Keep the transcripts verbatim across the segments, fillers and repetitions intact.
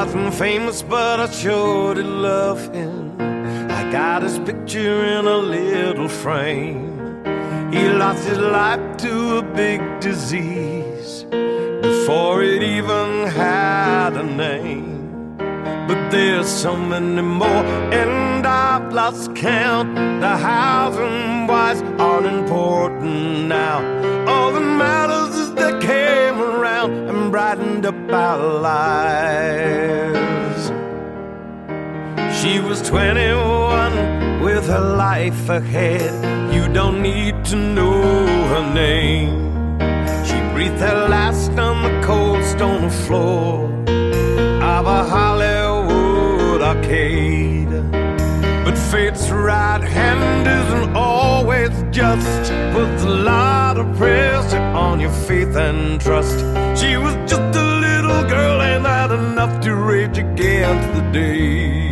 wasn't famous, but I sure did love him. I got his picture in a little frame. He lost his life to a big disease before it even had a name. But there's so many more, and I've lost count. The hows and whys aren't important now. All that matters is they came around and brightened up our lives. She was twenty-one with her life ahead. You don't need to know her name. She breathed her last on the cold stone floor of a Hollywood arcade. But fate's right hand isn't always just. Puts a lot of pressure on your faith and trust. She was just a little girl, ain't that enough to rage against the day?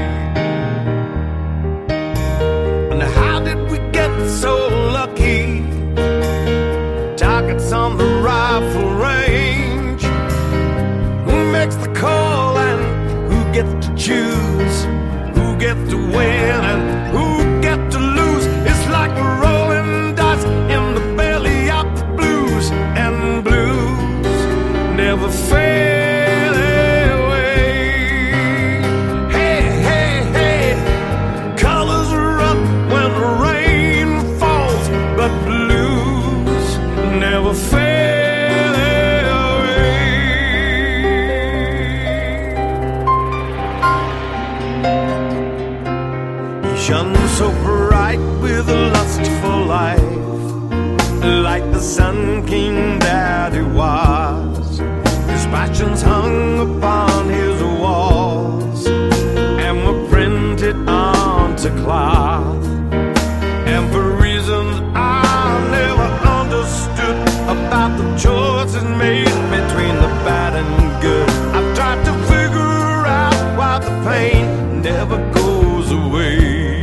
And how did we get so lucky? Targets on the rifle range. Who makes the call and who gets to choose? Who gets to win and who gets to lose? It's like rolling dice in the belly of the blues. And blues never fade away. Hey, hey, hey, colors erupt when the rain falls, but blues never fade. Shone so bright with a lust for life, like the sun king that he was. His passions hung upon his walls and were printed onto cloth. And for reasons I never understood about the choices made between the bad and good, I've tried to figure out why the pain never goes away.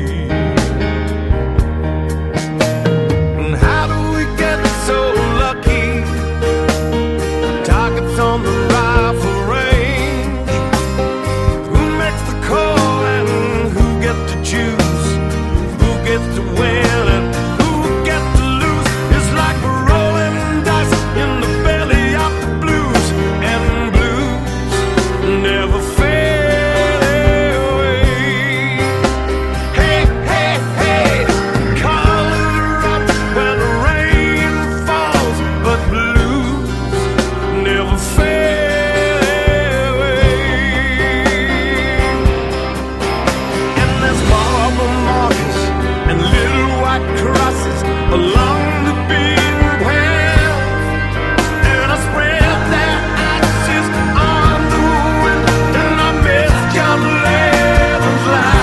On the rifle range, who makes the call and who gets to choose? Who gets to win and who gets to lose? It's like rolling dice in the belly of the blues. And blues never fade away. Hey, hey, hey, colors erupt when the rain falls, but blues never fade. Crosses along the beaten path, and I spread their ashes on the wind, and I miss John Lennon's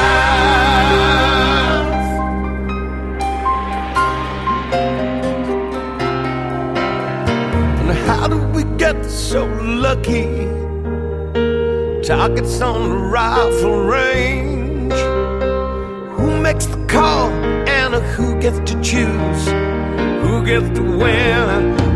laugh. And how did we get so lucky? Targets on the rifle range. Who makes the call? Who gets to choose? Who gets to win?